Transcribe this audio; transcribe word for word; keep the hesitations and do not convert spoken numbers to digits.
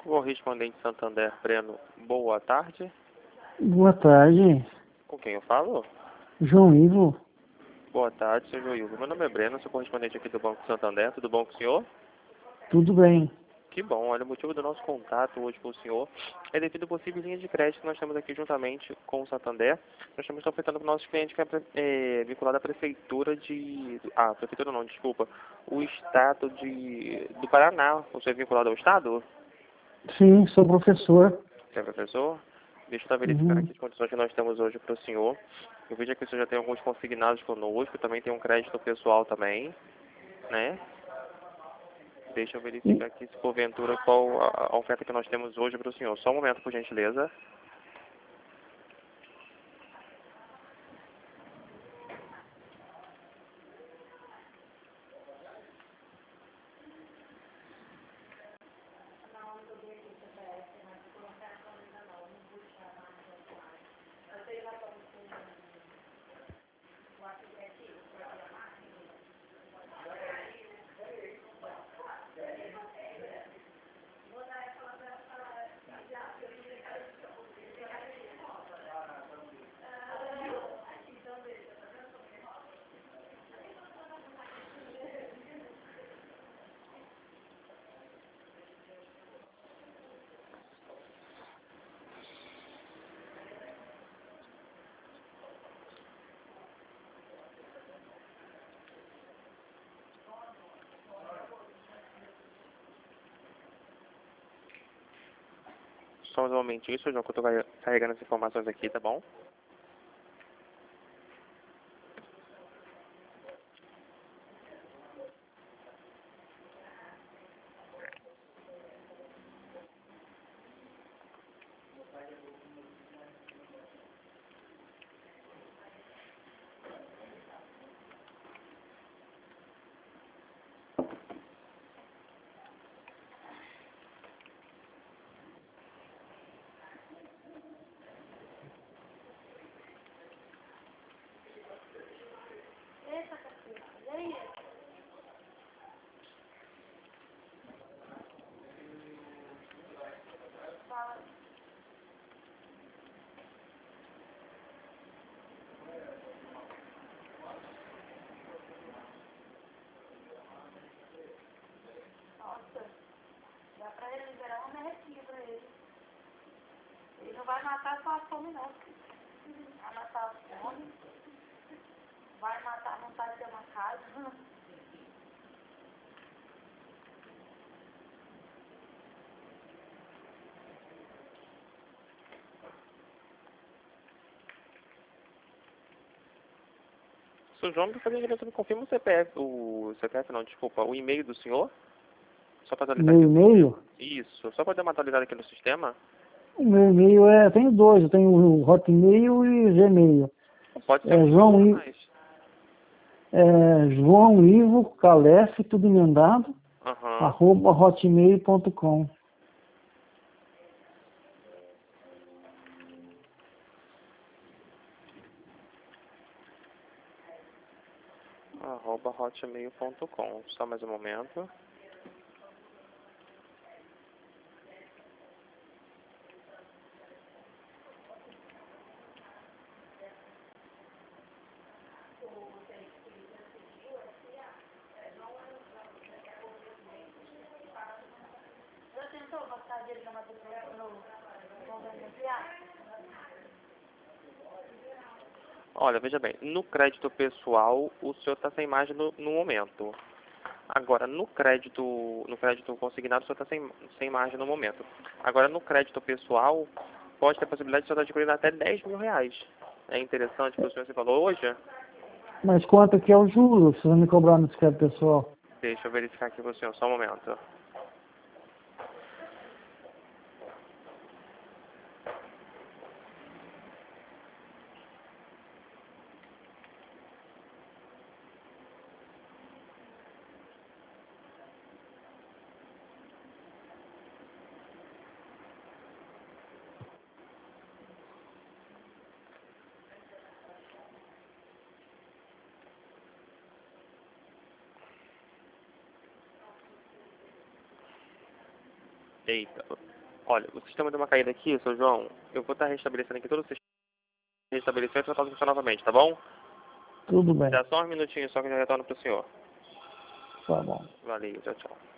Correspondente Santander Breno, boa tarde. Boa tarde, Com quem eu falo? João Ivo. Boa tarde, seu João Ivo. Meu nome é Breno, sou correspondente aqui do Banco Santander. Tudo bom com o senhor? Tudo bem? Que bom. Olha, o motivo do nosso contato hoje com o senhor é devido a possíveis linhas de crédito que nós temos aqui juntamente com o Santander. Nós estamos ofertando para os nossos clientes que é, é vinculado à prefeitura de... Ah, prefeitura não, desculpa. O estado de... do Paraná. Você é vinculado ao estado? Sim, sou professor. Você é professor? Deixa eu estar verificando Uhum. aqui as condições que nós temos hoje para o senhor. Eu vejo aqui que o senhor já tem alguns consignados conosco, também tem um crédito pessoal também, né? Deixa eu E- verificar aqui se porventura qual a, a oferta que nós temos hoje para o senhor. Só um momento, por gentileza. Só um momentinho, senhor João, que eu estou carregando as informações aqui, tá bom? Dá pra ele liberar uma merrequinha pra ele. Ele não vai matar só a fome, não. Vai matar a fome. Vai matar a vontade de ter uma casa. Senhor João, para fazer a direção, me confirma o C P F, o C P F não, desculpa, o e-mail do senhor? Só para atualizar Meu aqui. e-mail? Isso, só para dar uma atualizada aqui no sistema. O meu e-mail é, tenho dois, eu tenho o Hotmail e o Gmail. Pode ser É um João, ou I, mais. é João Ivo Calef, tudo emendado, Aham. arroba hotmail ponto com. Arroba hotmail ponto com. Só mais um momento. Já tentou botar dele na matriz no convênio ampliar? Olha, veja bem, no crédito pessoal, o senhor está sem margem no, no momento. Agora, no crédito, no crédito consignado, o senhor está sem, sem margem no momento. Agora, no crédito pessoal, pode ter a possibilidade de o senhor estar adquirindo até dez mil reais. É interessante que o senhor se falou hoje. Mas quanto que é o juro, se você me cobrar no discreto pessoal? Deixa eu verificar aqui com o senhor, só um momento. Eita. Olha, o sistema deu uma caída aqui, seu João. Eu vou estar restabelecendo aqui todo o sistema. Restabeleceu e tratar o funcionar novamente, tá bom? Tudo bem. Dá só um minutinho só que eu já retorno pro senhor. Tá bom. Valeu, tchau, tchau.